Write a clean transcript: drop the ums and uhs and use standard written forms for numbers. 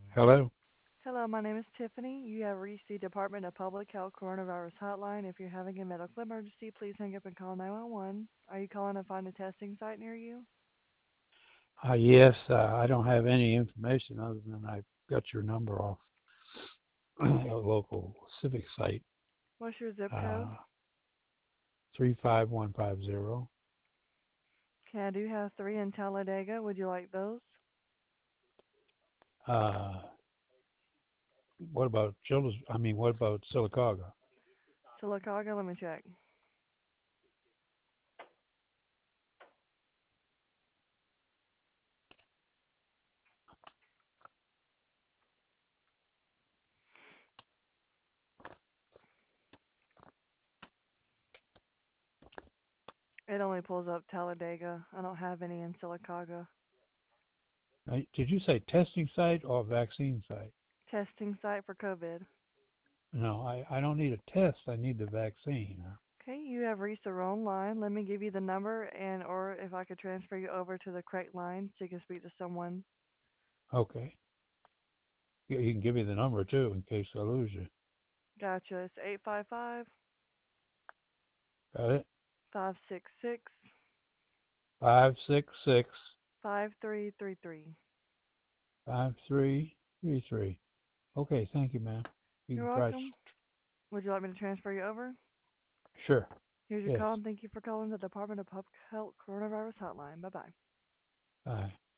Hello. Hello, my name is Tiffany. You have reached the Department of Public Health Coronavirus Hotline. If you're having a medical emergency, please hang up and call 911. Are you calling to find a testing site near you? Yes, I don't have any information other than I got your number off a local civic site, What's your zip code? uh, 35150. Okay, I do have three in Talladega. Would you like those? Uh, what about Children's? I mean, what about Silicaga? Silicaga, let me check. It only pulls up Talladega. I don't have any in Silicaga. Did you say testing site or vaccine site? Testing site for COVID. No, I don't need a test. I need the vaccine. Okay, you have reached the wrong line. Let me give you the number and or if I could transfer you over to the correct line so you can speak to someone. Okay. You can give me the number too in case I lose you. Gotcha. It's 855 Got it? 566 566 5333. 5333. Okay, thank you, ma'am. You You're can try. welcome. Would you like me to transfer you over? Sure. Here's your Yes. call, and thank you for calling the Department of Public Health Coronavirus Hotline. Bye bye. Bye.